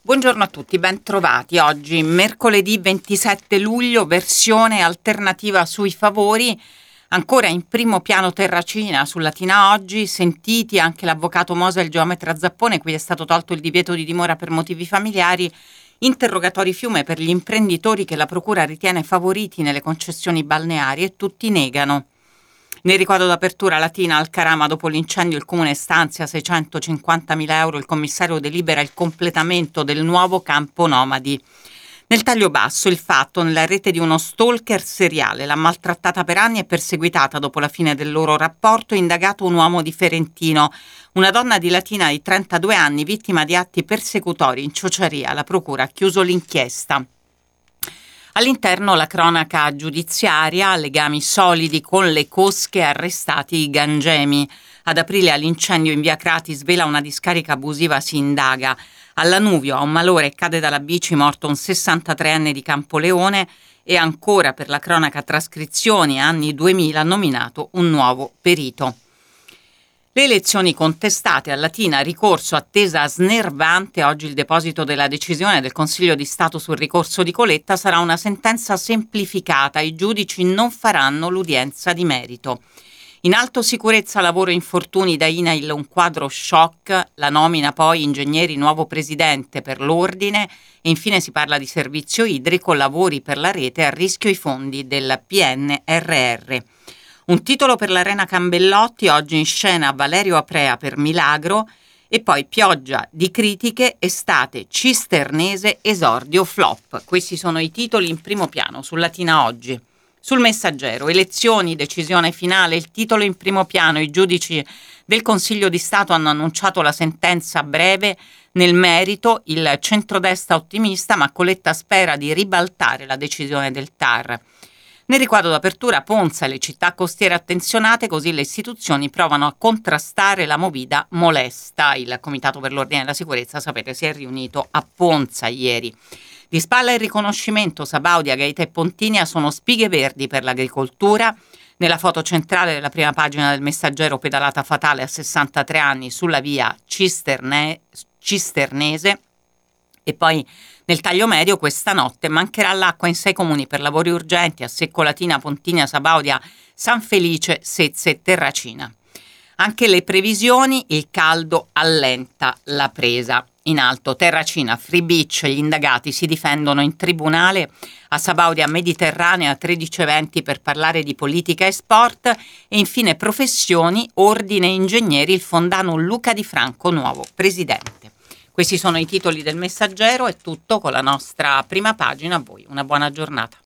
Buongiorno a tutti, ben trovati. Oggi, mercoledì 27 luglio, versione alternativa sui favori. Ancora in primo piano Terracina su Latina Oggi, sentiti anche l'avvocato Mosa e il geometra Zappone, cui è stato tolto il divieto di dimora per motivi familiari, interrogatori fiume per gli imprenditori che la procura ritiene favoriti nelle concessioni balneari e tutti negano. Nel ricordo d'apertura Latina al Carama, dopo l'incendio il comune stanzia 650.000 euro, il commissario delibera il completamento del nuovo campo nomadi. Nel taglio basso il fatto: nella rete di uno stalker seriale, l'ha maltrattata per anni e perseguitata dopo la fine del loro rapporto, indagato un uomo di Ferentino. Una donna di Latina di 32 anni, vittima di atti persecutori in ciociaria. La procura ha chiuso l'inchiesta. All'interno la cronaca giudiziaria, legami solidi con le cosche, arrestati i gangemi. Ad aprile all'incendio in via Crati svela una discarica abusiva, si indaga. A Lanuvio a un malore cade dalla bici, morto un 63enne di Campoleone. E ancora per la cronaca trascrizioni, anni 2000, nominato un nuovo perito. Le elezioni contestate a Latina, ricorso, attesa snervante. Oggi il deposito della decisione del Consiglio di Stato sul ricorso di Coletta sarà una sentenza semplificata. I giudici non faranno l'udienza di merito. In alto sicurezza, lavoro, infortuni da INAIL, un quadro shock. La nomina poi ingegneri, nuovo presidente per l'ordine. E infine si parla di servizio idrico, lavori per la rete, a rischio i fondi del PNRR. Un titolo per l'Arena Cambellotti, oggi in scena Valerio Aprea per Milagro, e poi pioggia di critiche, estate cisternese, esordio flop. Questi sono i titoli in primo piano su Latina Oggi. Sul Messaggero, elezioni, decisione finale, il titolo in primo piano: i giudici del Consiglio di Stato hanno annunciato la sentenza a breve. Nel merito il centrodestra ottimista, ma Coletta spera di ribaltare la decisione del TAR. Nel riquadro d'apertura, Ponza e le città costiere attenzionate, così le istituzioni provano a contrastare la movida molesta. Il Comitato per l'Ordine e la Sicurezza, sapete, si è riunito a Ponza ieri. Di spalla il riconoscimento: Sabaudia, Gaeta e Pontinia sono spighe verdi per l'agricoltura. Nella foto centrale della prima pagina del Messaggero, pedalata fatale a 63 anni sulla via Cisternese. E poi nel taglio medio, questa notte mancherà l'acqua in 6 comuni per lavori urgenti: a Secco, Latina, Pontinia, Sabaudia, San Felice, Sezze e Terracina. Anche le previsioni: il caldo allenta la presa. In alto Terracina, Free Beach, gli indagati si difendono in tribunale. A Sabaudia, Mediterranea, 13 eventi per parlare di politica e sport. E infine professioni, ordine e ingegneri, il fondano Luca Di Franco, nuovo presidente. Questi sono i titoli del Messaggero. È tutto con la nostra prima pagina. A voi una buona giornata.